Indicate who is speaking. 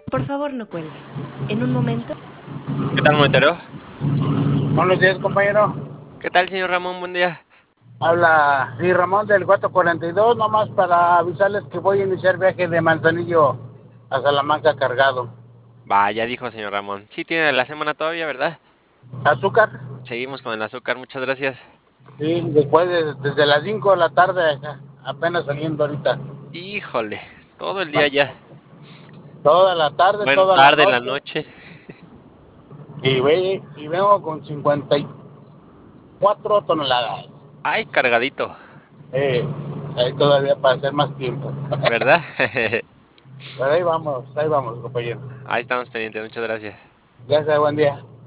Speaker 1: Por favor, no cuelgue. En un momento.
Speaker 2: ¿Qué tal, monitero?
Speaker 3: Buenos días, compañero.
Speaker 2: ¿Qué tal, señor Ramón? Buen día.
Speaker 3: Habla sí, Ramón del 442, nomás para avisarles que voy a iniciar viaje de Manzanillo a Salamanca cargado.
Speaker 2: Vaya, dijo señor Ramón. Sí, tiene la semana todavía, ¿verdad?
Speaker 3: ¿Azúcar?
Speaker 2: Seguimos con el azúcar, muchas gracias.
Speaker 3: Sí, después desde las 5 de la tarde, apenas saliendo ahorita.
Speaker 2: Híjole, todo el día ya.
Speaker 3: Toda la tarde,
Speaker 2: Bueno,
Speaker 3: toda la
Speaker 2: tarde en la
Speaker 3: noche.
Speaker 2: noche.
Speaker 3: Y vengo con 54 toneladas.
Speaker 2: Ay, cargadito,
Speaker 3: Ahí todavía para hacer más tiempo.
Speaker 2: ¿verdad?
Speaker 3: Pero ahí vamos, compañero.
Speaker 2: Ahí estamos pendientes, muchas gracias.
Speaker 3: Gracias, buen día.